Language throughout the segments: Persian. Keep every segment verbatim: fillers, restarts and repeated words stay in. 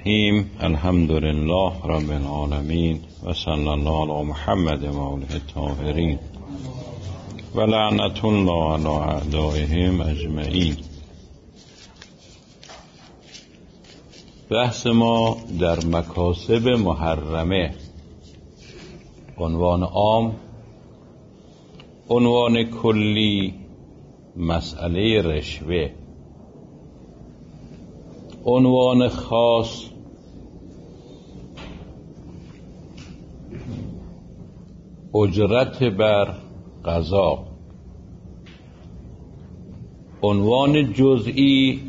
الرحیم. الحمد لله رب العالمین و صلی الله علی محمد و آله الطاهرین و لعنت الله علی اعدائهم اجمعین. بحث ما در مکاسب محرمه. عنوان عام، عنوان کلی مسئله رشوه، عنوان خاص اجرت بر قضا، عنوان جزئی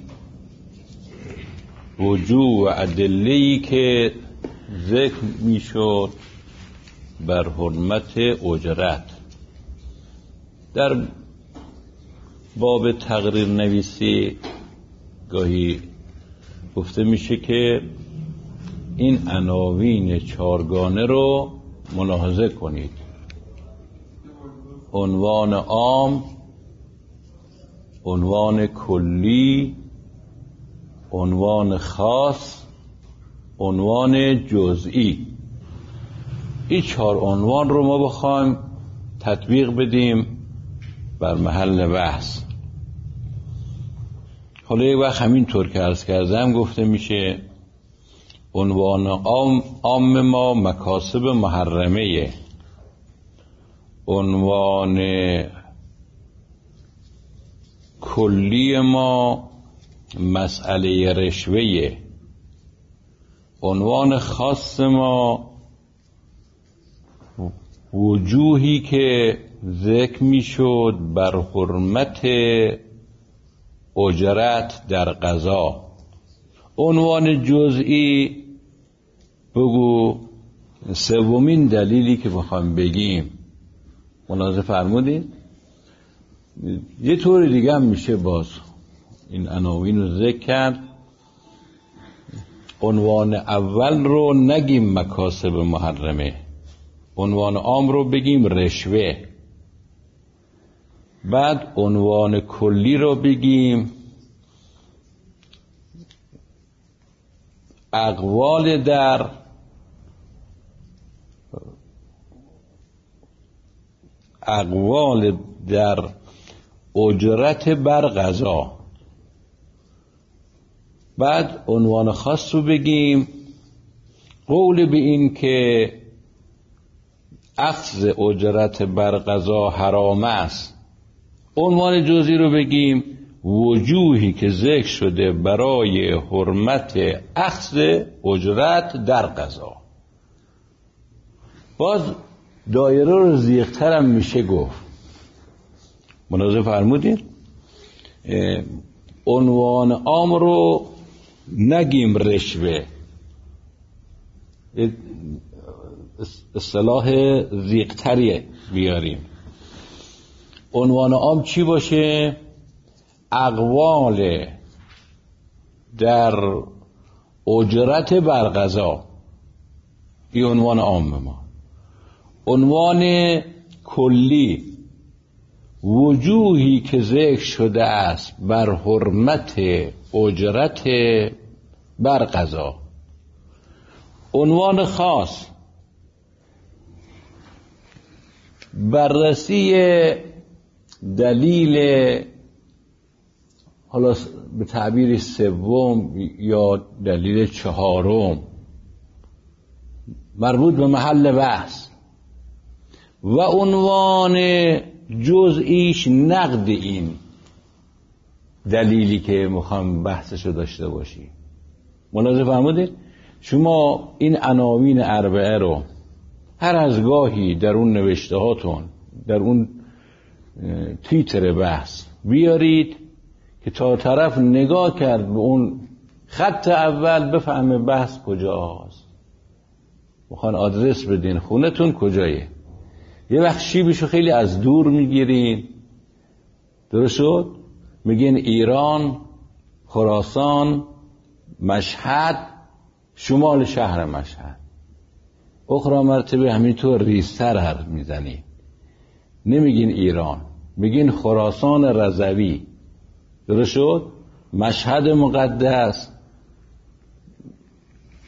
وجوه و ادله‌ای که ذکر میشد بر حرمت اجرت. در باب تقریر نویسی گاهی گفته میشه که این عناوین چارگانه رو ملاحظه کنید: عنوان عام، عنوان کلی، عنوان خاص، عنوان جزئی. این چهار عنوان رو ما بخوایم تطبیق بدیم بر محل بحث. حالا یک وقت همینطور که عرض کردم گفته میشه عنوان عام, عام ما مکاسب محرمه، عنوان کلی ما مسئله رشوه، عنوان خاص ما وجوهی که ذکر میشد بر حرمت اجرت در قضا، عنوان جزئی بگو سومین دلیلی که بخوام بگیم. ملاحظه فرمودید؟ یه طور دیگه هم میشه باز این عناوین رو ذکر کرد. عنوان اول رو نگیم مکاسب محرمه، عنوان عام رو بگیم رشوه، بعد عنوان کلی رو بگیم اقوال در اقوال در اجرت بر قضا، بعد عنوان خاص رو بگیم قول به این که اخذ اجرت بر قضا حرام است، عنوان جزئی رو بگیم وجوهی که ذکر شده برای حرمت اخذ اجرت در قضا. باز دایره رو زیغ‌تر هم میشه گفت. ملاحظه فرمودید؟ عنوان عام رو نگیم رشوه، اصطلاح زیغ‌تری بیاریم. عنوان عام چی باشه؟ اقوال در اجرت بر قضا. این عنوان عام ما. عنوان کلی وجوهی که ذکر شده است بر حرمت اجرت بر قضا. عنوان خاص بررسی دلیل، حالا به تعبیر سوم یا دلیل چهارم مربوط به محل بحث، و عنوان جزئیش نقد این دلیلی که میخوام بحثشو داشته باشی. ملاحظه فرمودید؟ شما این عناوین اربعه رو هر از گاهی در اون نوشته هاتون، در اون تیتر بحث بیارید که تا طرف نگاه کرد به اون خط اول بفهمه بحث کجاست. میخوان آدرس بدین خونتون کجایه. یه وقت شیبشو خیلی از دور میگیرین، درست شد؟ میگین ایران، خراسان، مشهد، شمال شهر مشهد. اخرى مرتبه همینطور ریزتر حرف میزنی، نمیگین ایران، میگین خراسان رضوی. درست شد؟ مشهد مقدس،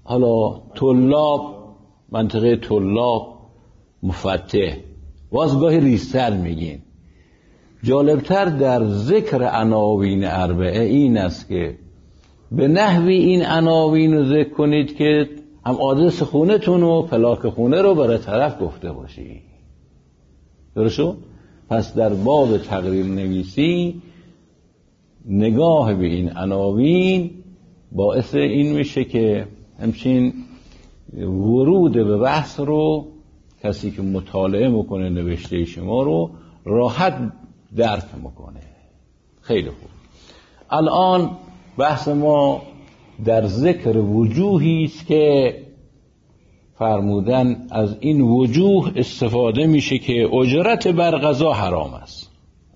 حالا طلاب، منطقه طلاب، مفتح، وازگاهی ریستر میگین. جالبتر در ذکر عناوین اربعه این است که به نحوی این عناوین رو ذکر کنید که هم آدرس خونتون و پلاک خونه رو برای طرف گفته باشی. درستو؟ پس در باب تقریر نویسی نگاه به این عناوین باعث این میشه که همچین ورود به بحث رو کسی که مطالعه میکنه نوشته شما رو راحت درک میکنه. خیلی خوب. الان بحث ما در ذکر وجوهی است که فرمودن از این وجوه استفاده میشه که اجرت بر غذا حرام است.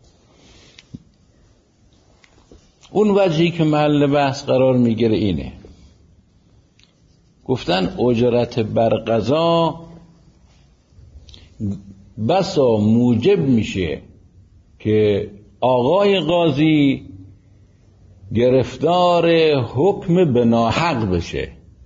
اون وجهی که محل بحث قرار میگیره اینه، گفتن اجرت بر غذا بسا موجب میشه که آقای قاضی گرفتار حکم به ناحق بشه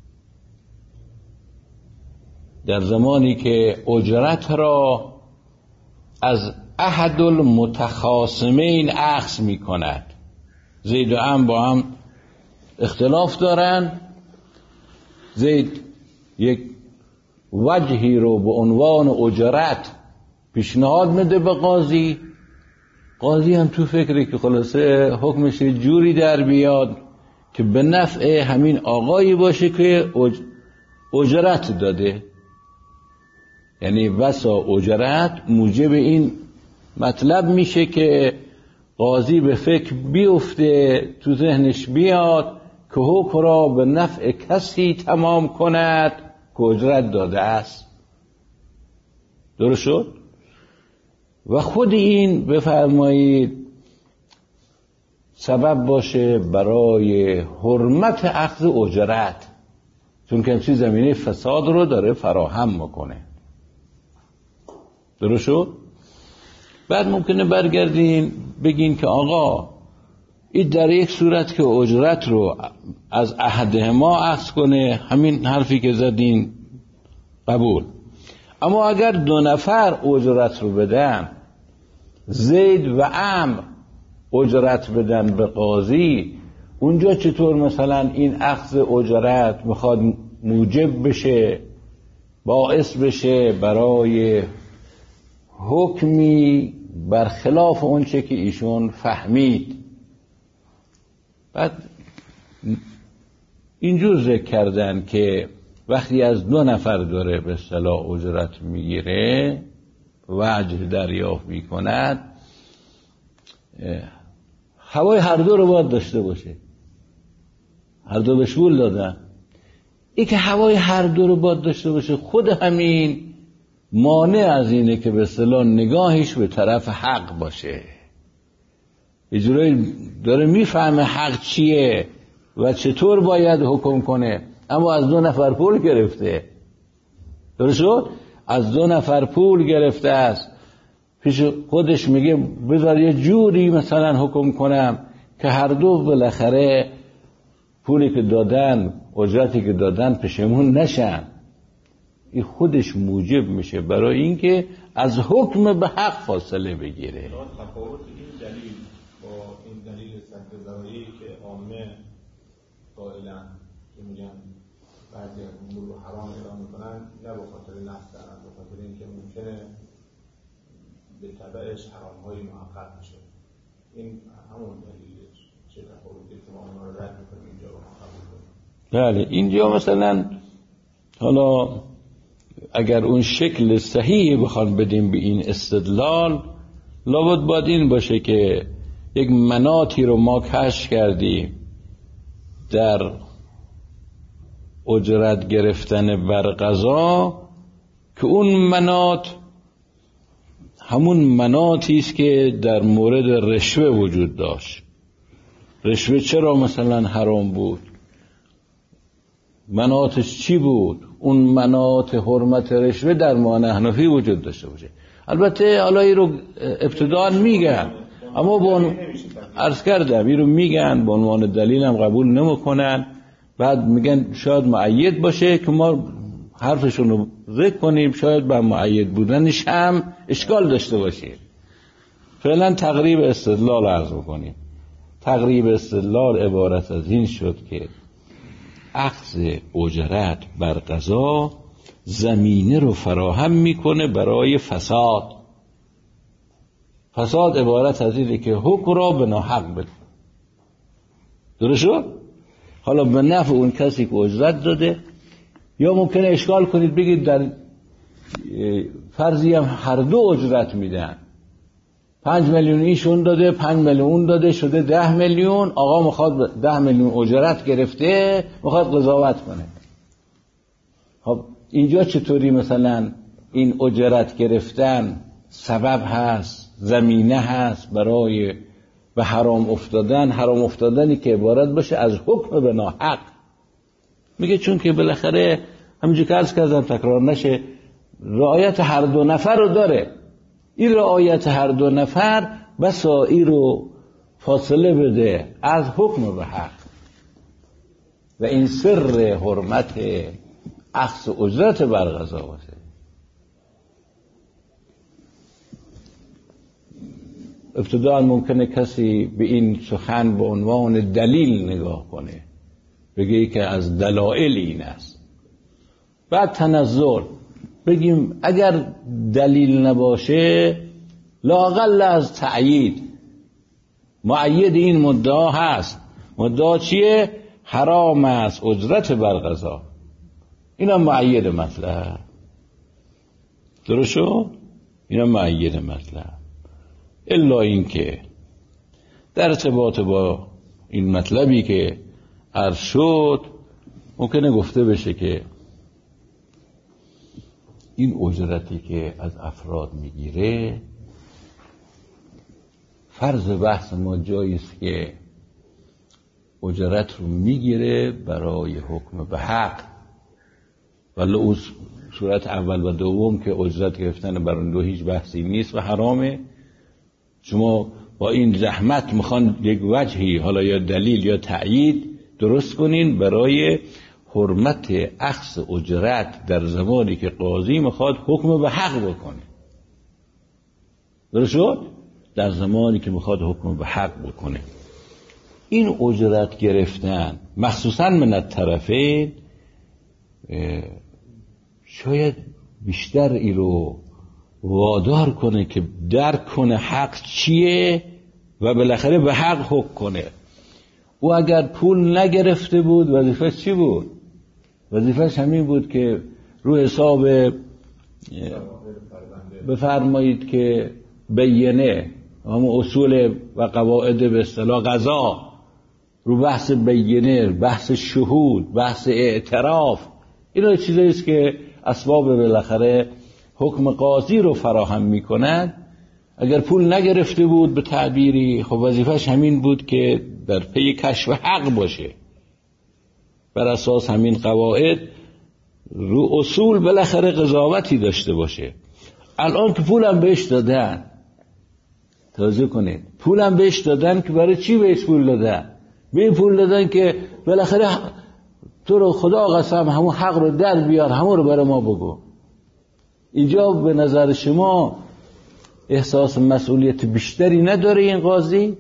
در زمانی که اجرت را از احد المتخاصمین اخذ می کند. زید و عمرو با هم اختلاف دارن، زید یک وجهی رو به عنوان اجرت پیشنهاد میده به قاضی، قاضی هم تو فکری که خلاصه حکمش جوری در بیاد که به نفع همین آقایی باشه که اجرت داده. یعنی بسا اجرت موجب این مطلب میشه که قاضی به فکر بیفته، تو ذهنش بیاد که حکم را به نفع کسی تمام کند که اجرت داده است. درست شد؟ و خود این بفرمایید سبب باشه برای حرمت اخذ اجرت، چون که همچین زمینه فساد رو داره فراهم میکنه. درست شد؟ بعد ممکنه برگردین بگین که آقا این در یک صورت که اجرت رو از احدهما اخذ کنه، همین حرفی که زدین قبول، اما اگر دو نفر اجرت رو بدن، زید و عمرو اجرت بدن به قاضی، اونجا چطور مثلا این اخذ اجرت میخواد موجب بشه، باعث بشه برای حکمی برخلاف اون چه که ایشون فهمید؟ بعد اینجور ذکر کردن که وقتی از دو نفر داره به اصطلاح اجرت میگیره، وجه دریافت میکند، هوای هر دو رو باید داشته باشه. هر دو به شغل دادن، این که هوای هر دو رو باید داشته باشه خود همین مانع از اینه که به اصطلاح نگاهش به طرف حق باشه. اجرایی داره میفهمه حق چیه و چطور باید حکم کنه، اما از دو نفر پول گرفته. درست شد؟ از دو نفر پول گرفته است، پیش خودش میگه بذار یه جوری مثلا حکم کنم که هر دو بالاخره پولی که دادن، اجرتی که دادن پشیمون نشن. این خودش موجب میشه برای اینکه از حکم به حق فاصله بگیره. تفاوت این دلیل با این دلیل سکرزایی که عامه قائلن که میگن بعضی از امور رو حرام اعلام میکنن، نه به خاطر نفس دارن، به خاطر اینکه ممکنه به تبعش حرام‌های محقق میشه. این همون دلیلش. چه تفاوتی که ما اونها رو رد میکنیم اینجا رو قبول کنیم؟ بله، اینجا مثلا حالا اگر اون شکل صحیح بخواد بدیم به این استدلال، لابد باید این باشه که یک مناطی رو ما کشف کردیم در اجرت گرفتن بر قضا که اون مناط همون مناطی است که در مورد رشوه وجود داشت. رشوه چرا مثلا حرام بود؟ مناطش چی بود؟ اون مناط حرمت رشوه در ما حنفی وجود داشته باشه. البته حالا این رو ابتداء میگن، اما با عرض کردم این رو میگن به عنوان دلیل هم قبول نمیکنن، بعد میگن شاید مؤید باشه که ما حرفشون رو ذکر کنیم، شاید با مؤید بودنش هم اشکال داشته باشه. فعلا تقریب استدلال عرض کنیم. تقریب استدلال عبارت از این شد که اخذ اجرت بر قضا زمینه رو فراهم میکنه برای فساد. فساد عبارت از اینه که حکم را به ناحق بده. درست شد؟ حالا به نفع اون کسی که اجرت داده، یا ممکنه اشکال کنید بگید در فرضی هم هر دو اجرت میدن، پنج میلیون ایشون داده، پنج میلیون اون داده، شده ده میلیون. آقا میخواد ده میلیون اجرت گرفته، میخواد قضاوت کنه. خب اینجا چطوری مثلا این اجرت گرفتن سبب هست، زمینه هست برای به حرام افتادن؟ حرام افتادنی که عبارت باشه از حکم به ناحق. میگه چون که بالاخره همینجور که عرض کردم تکرار نشه، رعایت هر دو نفر رو داره. این رعایت هر دو نفر بسا این رو فاصله بده از حکم به حق. و این سر حرمت اخذ اجرت بر قضا باشه. ابتداء ممکنه کسی به این سخن به عنوان دلیل نگاه کنه، بگه که از دلایل این است. بعد تنظر بگیم اگر دلیل نباشه لااقل از تأیید مؤید این مدعا هست. مدعا چیه؟ حرام است اجرت بر قضا. اینا مؤید مطلب. درست شد؟ اینا مؤید مطلب. الا این که در ارتباط با این مطلبی که عرض شد ممکنه گفته بشه که این اجرتی که از افراد میگیره، فرض بحث ما جاییست که اجرت رو میگیره برای حکم به حق، ولی اون صورت اول و دوم که اجرت گرفتن بر اون دو هیچ بحثی نیست و حرامه. شما با این زحمت میخوان یک وجهی، حالا یا دلیل یا تأیید درست کنین برای حرمت اخذ اجرت در زمانی که قاضی میخواد حکم به حق بکنه. درست شد؟ در زمانی که میخواد حکم به حق بکنه. این اجرت گرفتن مخصوصا من الطرفین شاید بیشتر ای رو وادار کنه که درک کنه حق چیه و بالاخره به حق حکم کنه. او اگر پول نگرفته بود وظیفه‌اش چی بود؟ وظیفه‌اش همین بود که رو حساب بفرمایید که بینه، همون اصول و قواعد به اصطلاح قضا، رو بحث بینه، بحث شهود، بحث اعتراف، اینا چیزایی است که اسباب بالاخره حکم قاضی رو فراهم میکنن. اگر پول نگرفته بود به تعبیری، خب وظیفه‌اش همین بود که در پی کشف حق باشه، بر اساس همین قواعد رو اصول بالاخره قضاوتی داشته باشه. الان که پولم بهش دادن، توجه کنید، پولم بهش دادن که برای چی بهش پول دادن؟ به این پول دادن که بالاخره تو رو خدا قسم همون حق رو در بیار، همون رو برای ما بگو. اینجا به نظر شما احساس مسئولیت بیشتری نداره این قاضی؟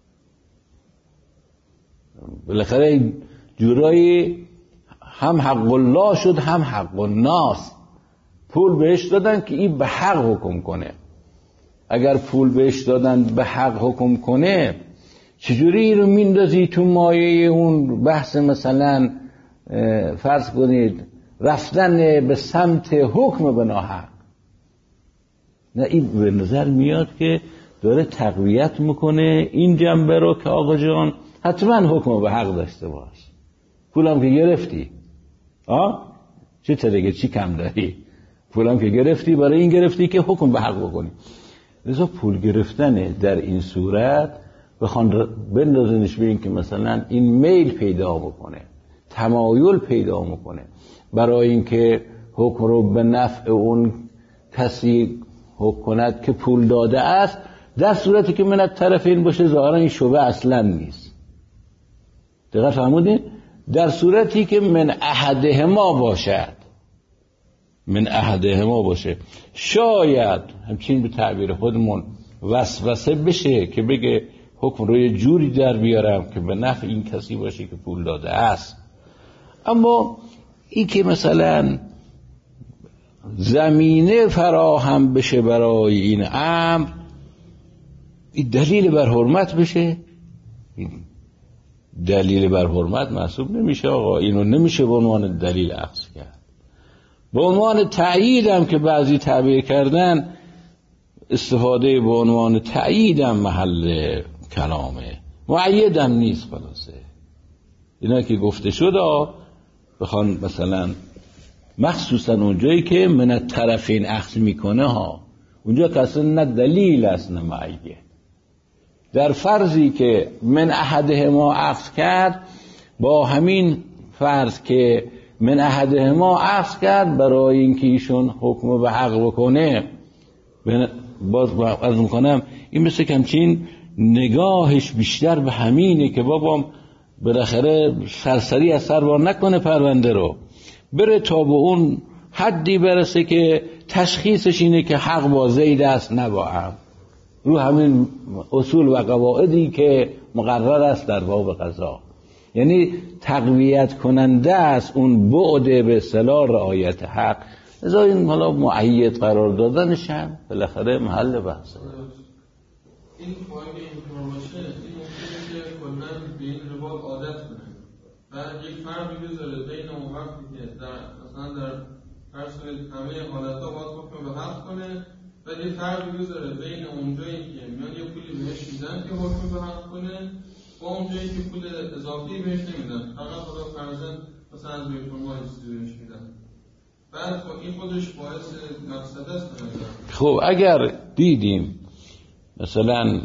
بالاخره جورایی هم حق الله شد هم حق الناس. پول بهش دادن که این به حق حکم کنه. اگر پول بهش دادن به حق حکم کنه، چجوری رو میندازی تو مایه اون بحث مثلا فرض کنید رفتن به سمت حکم به ناحق؟ نه، این به نظر میاد که داره تقویت میکنه این جنبه رو که آقا جان حتما حکم به حق داشته باش. پولم که گرفتی، آه چی ترگه چی کم داری؟ پولم که گرفتی برای این گرفتی که حکم به حق بکنی. لذا پول گرفتن در این صورت بخوان بندازنش به این که مثلا این میل پیدا بکنه، تمایل پیدا میکنه برای اینکه حکم رو به نفع اون کسی حکم کند که پول داده است، در صورتی که من از طرف این باشه ظاهرا این شبه اصلا نیست. دقیق فرمودین؟ در صورتی که من احدهما باشد، من احدهما باشه، شاید همچین به تعبیر خودمون وسوسه بشه که بگه حکم روی جوری در بیارم که به نفع این کسی باشه که پول داده است. اما این که مثلا زمینه فراهم بشه برای این امر، این دلیل بر حرمت بشه، این دلیل بر حرمت محسوب نمیشه. آقا اینو نمیشه به عنوان دلیل اخذ کرد. به عنوان تأیید هم که بعضی تعبیر کردن، استفاده به عنوان تأیید هم محل کلامه، مؤید هم نیست. خلاصه اینا که گفته شد بخوان مثلا مخصوصا اونجایی که من الطرفین اخذ میکنه ها، اونجا که اصلا نه دلیل است نه مؤید. در فرضی که من احدهما اخذ کرد، با همین فرض که من احدهما اخذ کرد برای اینکه ایشون حکم به حق بکنه، باز عرض میکنم این مثل کمچین نگاهش بیشتر به همینه که بابام بالاخره سرسری از سر بار نکنه پرونده رو، بره تا به اون حدی برسه که تشخیصش اینه که حق با زید است نه با عمرو، رو همین اصول و قواعدی که مقرر است در باب قضا. یعنی تقویت کننده است اون بعد به اصطلاح رعایت حق. ازا این حالا مؤید قرار دادنش هم بالاخره محل بحثه. این فایده اینطور باشه، این ممکنه که کلن به این روال عادت کنه و یک فرقی بذاره بین اون وقتی که در مثلا در هر صورت همه حالتها باید حکم به حق کنه و یک فرقی بذاره بین اونجایی که میان یه پولی بهش میدن که حکم به حق کنه و اونجایی که پول اضافی بهش نمیدن، فقط خدا فرضاً مثلا از بیت المال چیزی بهش میدن. بعد خب این خودش باعث مفسده است. خب اگر دیدیم مثلا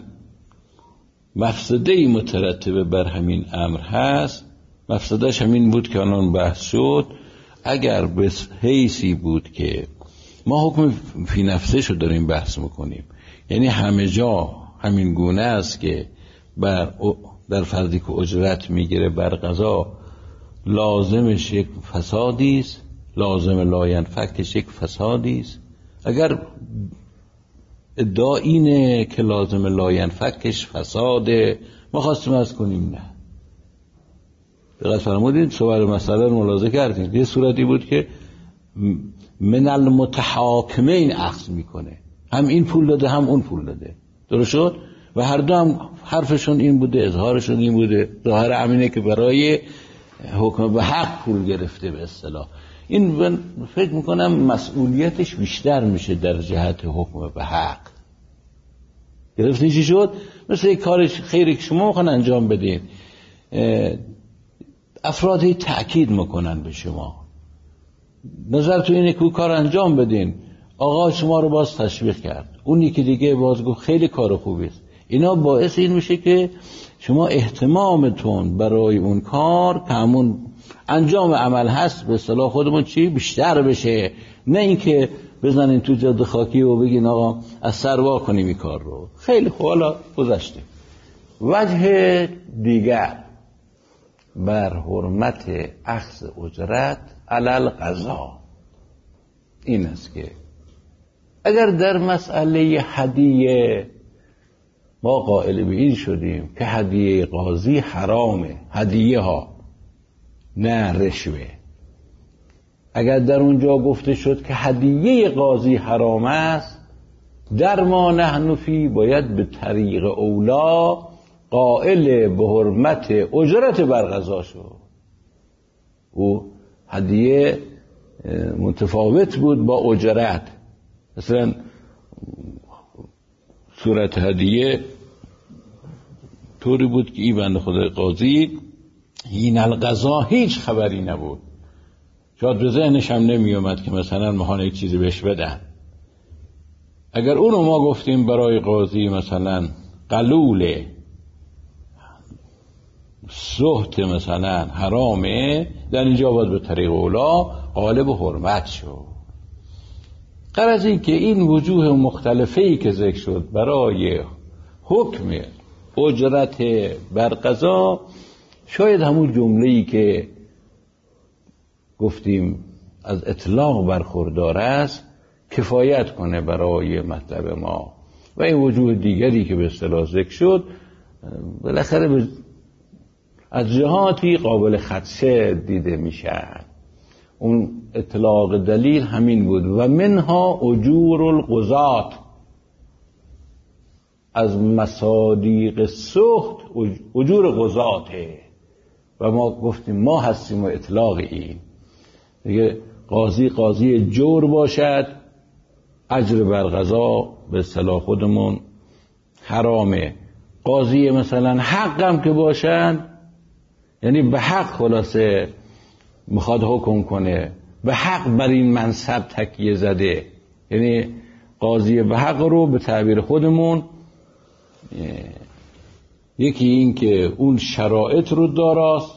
مفسده‌ای مترتب بر همین امر هست، مفسدهش همین بود که الان بحث شد، اگر به حیثی بود که ما حکم فی نفسش رو داریم بحث میکنیم، یعنی همه جا همین گونه است که بر در فردی که اجرت میگیره بر قضا لازمش یک فسادی است، لازم لاینفکش یک فسادی است. اگر ادعا اینه که لازم لاینفکش فساده، ما خواستیم از کنیم نه. دقیق فرمودید صحبت مسئله رو ملاحظه کردیم. یه صورتی بود که من المتحاکمین اخذ میکنه، هم این پول داده هم اون پول داده، درست شد؟ و هر دو هم حرفشون این بوده، اظهارشون این بوده، ظاهر امینه که برای حکم به حق پول گرفته به اصطلاح. این فکر میکنم مسئولیتش بیشتر میشه در جهت حکم به حق. گرفتی چی شد؟ مثل یک کار خیری که شما میخوان انجام بدین، افرادی تأکید میکنن به شما، نظر تو اینه که کار انجام بدین، آقا شما رو باز تشویق کرد، اون یکی دیگه باز گفت خیلی کار خوبی است. اینا باعث این میشه که شما اهتمامتون برای اون کار که همون انجام عمل هست به اصطلاح خودمون چی بیشتر بشه، نه اینکه بزنین تو جاده خاکی و بگین آقا از سر وا کنیم این کار رو. خیلی خوب، حالا گذشته. وجه دیگر بر حرمت اخذ اجرت علل قضا این است که اگر در مسئله هدیه ما قائل به این شدیم که هدیه قاضی حرامه، هدیه ها نه رشوه، اگر در اونجا گفته شد که هدیه قاضی حرام است، در ما نحن فی باید به طریق اولا قائل به حرمت اجرت بر قضا شد. او هدیه متفاوت بود با اجرت. مثلا صورت هدیه طوری بود که این بنده خدای قاضی این القضا هیچ خبری نبود، شاید به ذهنش هم نمی اومد که مثلا میخوان یک چیزی بهش بدن. اگر اونو ما گفتیم برای قاضی مثلا قلوله سحت مثلا حرامه، در اینجا باید به طریق اولا قالب حرمت شد. غرض این که این وجوه مختلفی که ذکر شد برای حکم اجرت بر قضا، شاید همون جمله‌ای که گفتیم از اطلاق برخوردار است کفایت کنه برای مطلب ما و این وجوه دیگری که به اصطلاح ذکر شد بالاخره از جهاتی قابل خدشه دیده میشه. اون اطلاق دلیل همین بود و منها اجور القضات، از مصادیق سخت اجور قضاته و ما گفتیم ما هستیم و اطلاق این دیگه. قاضی قاضی جور باشد اجر بر قضا به اصطلاح خودمون حرامه. قاضی مثلا حقم که باشد یعنی به حق خلاصه میخواد حکم کنه، به حق بر این منصب تکیه زده، یعنی قاضی به حق رو به تعبیر خودمون یکی این که اون شرایط رو داراست،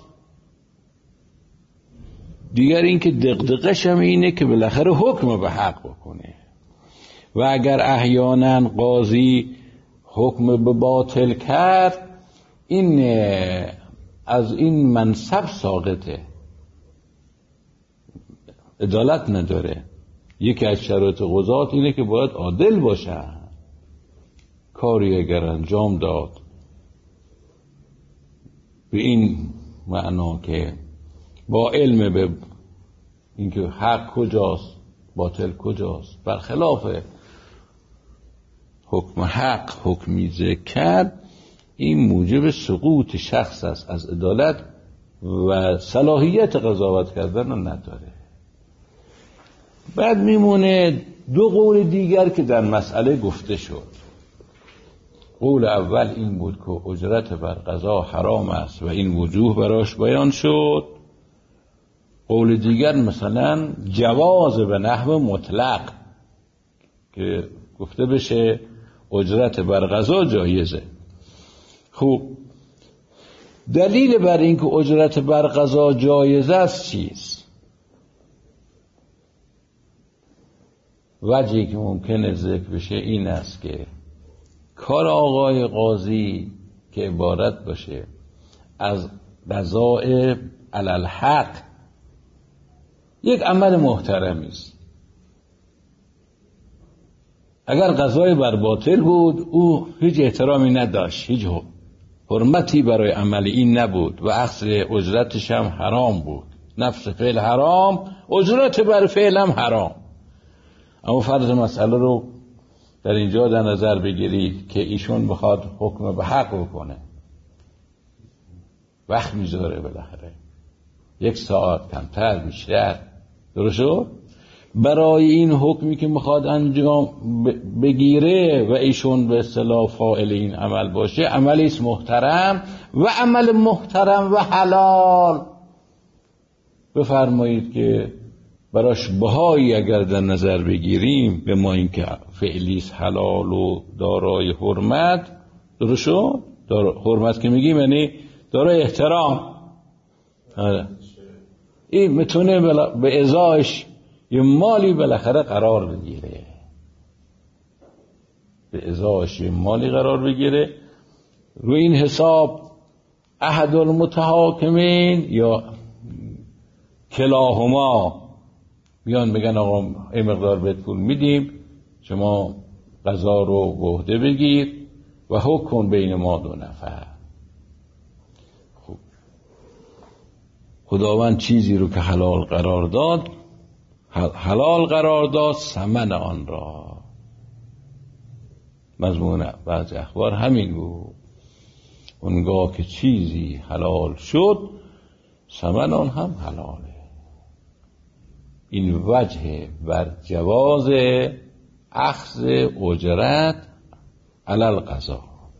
دیگر این که دغدغش هم اینه که بالاخره حکم به حق بکنه و اگر احیانا قاضی حکم به باطل کرد این از این منصب ساقطه، عدالت نداره. یکی از شرایط قضات اینه که باید عادل باشه، کاری اگر انجام داد به این معنا که با علم به اینکه حق کجاست باطل کجاست برخلاف حکم حق حکمی ذکر کرد، این موجب سقوط شخص است از عدالت و صلاحیت قضاوت کردن رو نداره. بعد میمونه دو قول دیگر که در مسئله گفته شد. قول اول این بود که اجرت بر قضا حرام است و این وجوه براش بیان شد. قول دیگر مثلا جواز به نحو مطلق که گفته بشه اجرت بر قضا جایزه. خوب، دلیل بر این که اجرت بر قضا جایزه است چیست؟ وجهی که ممکنه ذکر بشه این است که کار آقای قاضی که عبارت باشه از قضاء علی الحق یک عمل محترمی است. اگر قضای بر باطل بود او هیچ احترامی نداشت، هیچ حرمتی برای عمل این نبود و اخذ اجرتش هم حرام بود. نفس فعل حرام، اجرت بر فعل هم حرام. اما فرض مسئله رو در اینجا در نظر بگیرید که ایشون بخواد حکم به حق بکنه، وقت میذاره بالاخره یک ساعت کمتر بیشتر، درست شد؟ برای این حکمی که میخواد انجام بگیره و ایشون به اصطلاح فاعل این عمل باشه، عملی است محترم و عمل محترم و حلال. بفرمایید که براش بهایی اگر در نظر بگیریم به ما این که فعلی است حلال و دارای حرمت، درست شد؟ حرمت که میگیم یعنی دارای احترام، این میتونه به ازاش یه مالی بالاخره قرار بگیره، به ازاش یه مالی قرار بگیره. رو این حساب احد المتحاکمین یا کلاهما بیان بگن آقا این مقدار بهت پول میدیم، شما قضا رو به عهده بگیر و حکم کن بین ما دو نفر. خب خداوند چیزی رو که حلال قرار داد حلال قرار داد ثمن آن را. مضمون بعض اخبار همین بود، اونگاه که چیزی حلال شد ثمن آن هم حلاله. این وجه بر جواز اخذ اجرت علی القضا.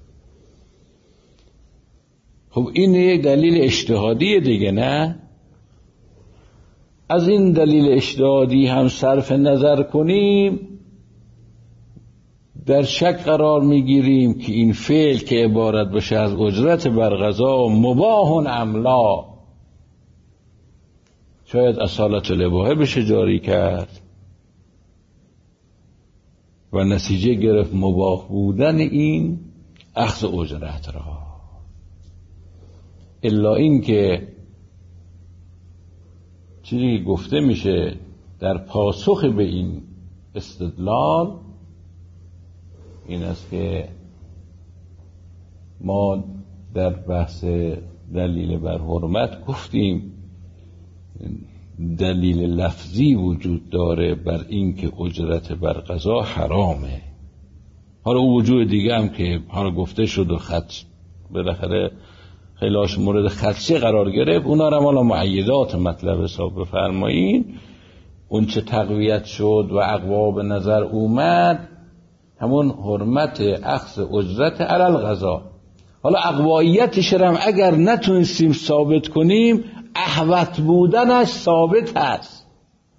خب این یک دلیل اجتهادی دیگه، نه؟ از این دلیل اجتهادی هم صرف نظر کنیم در شک قرار میگیریم که این فعل که عبارت باشه از اجرت بر قضا مباح املا، شاید اصالت الاباحه بشه جاری کرد و نتیجه گرفت مباح بودن این اخذ اجرت را. الا این که چیزی گفته میشه در پاسخ به این استدلال این است که ما در بحث دلیل بر حرمت گفتیم دلیل لفظی وجود داره بر این که اجرت بر قضا حرامه. حالا اون وجود دیگه هم که حالا گفته شد و خط بالاخره خیلیش مورد خدشه قرار گرفت، اونا رو حالا معیدات مطلب حساب بفرمایین. اون چه تقویت شد و اقوا به نظر اومد همون حرمت اخذ اجرت علی القضا. حالا اقواییتش هم اگر نتونستیم ثابت کنیم احوط بودنش ثابت هست.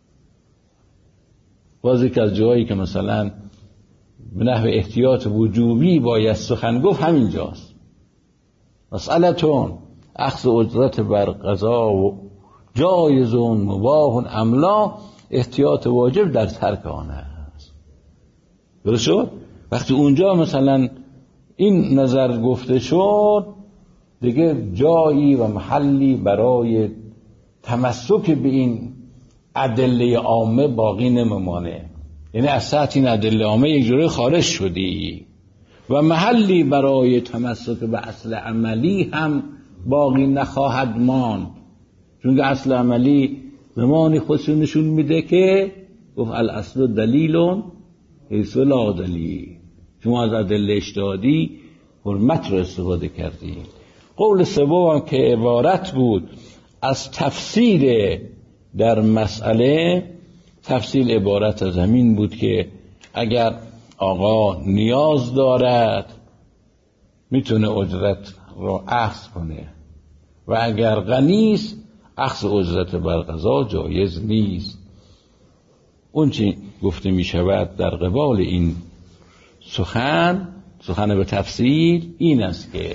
بازی که از جایی که مثلا به نحو احتیاط وجوبی باید سخن گفت همینجاست. مسئلتون اخذ اجرت بر قضا و جایزون مباهون املا، احتیاط واجب در ترک آن است. درست شد؟ وقتی اونجا مثلا این نظر گفته شد دیگه جایی و محلی برای تمسک به این ادله عامه باقی نمیمانه. یعنی از سطح این ادله عامه یک جوری خارج شدی و محلی برای تمسک به اصل عملی هم باقی نخواهد ماند، چون که اصل عملی زمانی خودشو نشون میده که گفت الاصل دلیلون حیث لا دلیل. شما از ادله اجتهادی حرمت رو استفاده کردیم. قول سوم هم که عبارت بود از تفسیر در مسئله، تفسیر عبارت از همین بود که اگر آقا نیاز دارد میتونه اجرت رو اخذ کنه و اگر غنیست اخذ اجرت بر قضا جایز نیست. اون چی گفته می شود در قبال این سخن سخن به تفصیل این است که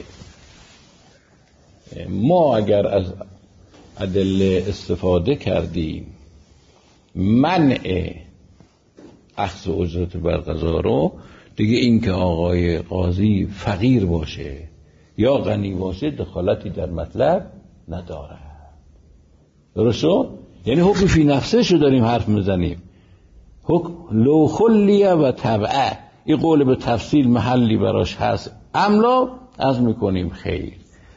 ما اگر از ادله استفاده کردیم منع اخذ اجرت بر قضا رو، دیگه این که آقای قاضی فقیر باشه یا غنی باشه دخالتی در مطلب نداره. درسته؟ یعنی حکم فی نفسه شو داریم حرف میزنیم، حکم لو خلیه و تبعه. این قول به تفصیل محلی براش هست املا از میکنیم خیر.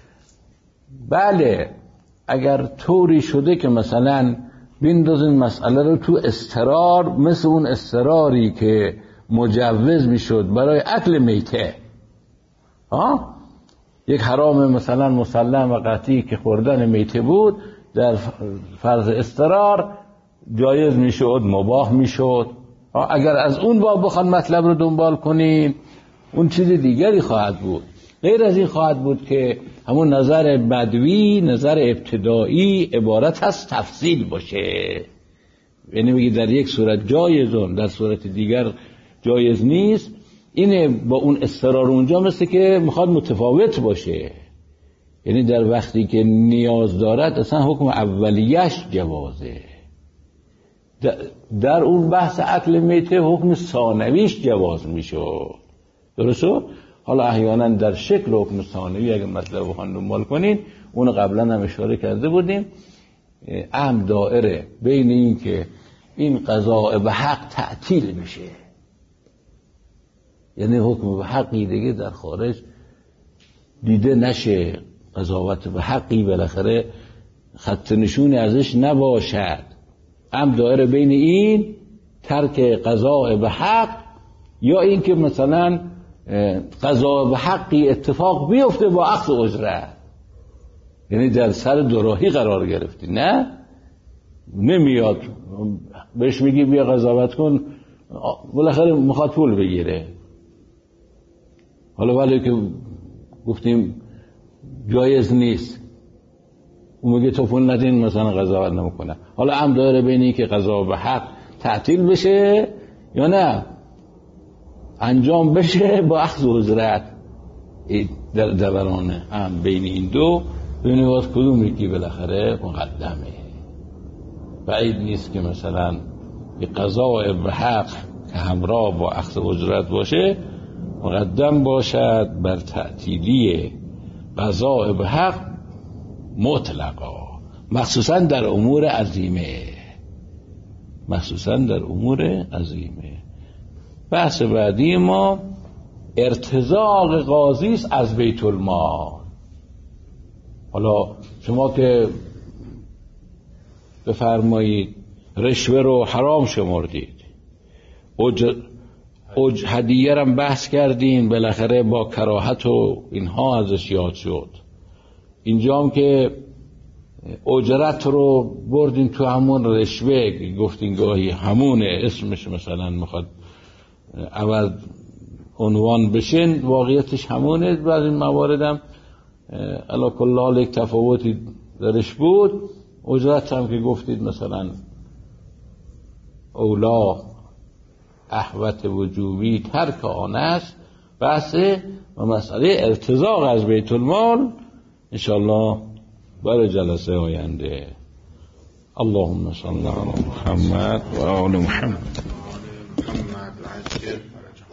بله اگر طوری شده که مثلا بندازین مسئله رو تو استرار، مثل اون استراری که مجوز میشد برای اکل میته، ها یک حرام مثلا مسلم و قطعی که خوردن میته بود در فرض استرار جایز میشد، مباح میشد. اگر از اون باب بخوان مطلب رو دنبال کنیم اون چیز دیگری خواهد بود. غیر از این خواهد بود که همون نظر بدوی، نظر ابتدایی عبارت هست تفصیل باشه، یعنی میگه در یک صورت جایزون در صورت دیگر جایز نیست. اینه با اون استرار اونجا مثل که میخواد متفاوت باشه، یعنی در وقتی که نیاز دارد اصلا حکم اولیش جوازه، در اون بحث اکل میته حکم ثانویش جواز میشه. درسته؟ حالا احیانا در شکل حکم ثانوی اگه مطلب بخوان دنبال کنین، اون قبلا هم اشاره کرده بودیم، اهم دائره بین این که این قضاء به حق تعطیل میشه، یعنی حکم به حقی دیگه در خارج دیده نشه، قضاوت به حقی بالاخره خط نشونی ازش نباشد. اهم دائره بین این ترک قضاء به حق یا این که مثلا قضا به حقی اتفاق بیفته با اخذ اجرت، یعنی در سر دوراهی قرار گرفتی. نه نمیاد بهش میگی بیا قضاوت کن، بالاخره میخواد پول بگیره. حالا ولی که گفتیم جایز نیست، اون میگه تو پول ندین مثلا قضاوت نمیکنه. حالا هم داره بینی که قضا به حق تعطیل بشه یا نه انجام بشه با اخذ اجرت، در دوران هم بین این دو ببینید باز کدوم یکی بالاخره مقدمه. بعید نیست که مثلا یه قضاء به حق که همراه با اخذ اجرت باشه مقدم باشد بر تعطیلی قضاء به حق مطلقا. مخصوصا در امور عظیمه، مخصوصا در امور عظیمه. بحث بعدی ما ارتزاق قاضی است از بیت المال. حالا شما که بفرمایید رشوه رو حرام شمردید، اج... اج... هدیه رو بحث کردین، بالاخره با کراهت و اینها ازش یاد شد. اینجا هم که اجرت رو بردین تو همون رشوه، گفتین گاهی همونه اسمش مثلا میخواد عوض عنوان بشین، واقعیتش همونه. بعض این مواردم علا کل حال یک تفاوتی درش بود. اجرت هم که گفتید مثلا اولا احوت وجوبی ترک آن است. بحث و مسئله ارتزاق از بیت المال انشاءالله برای جلسه آینده. اللهم صل علی محمد و آل محمد.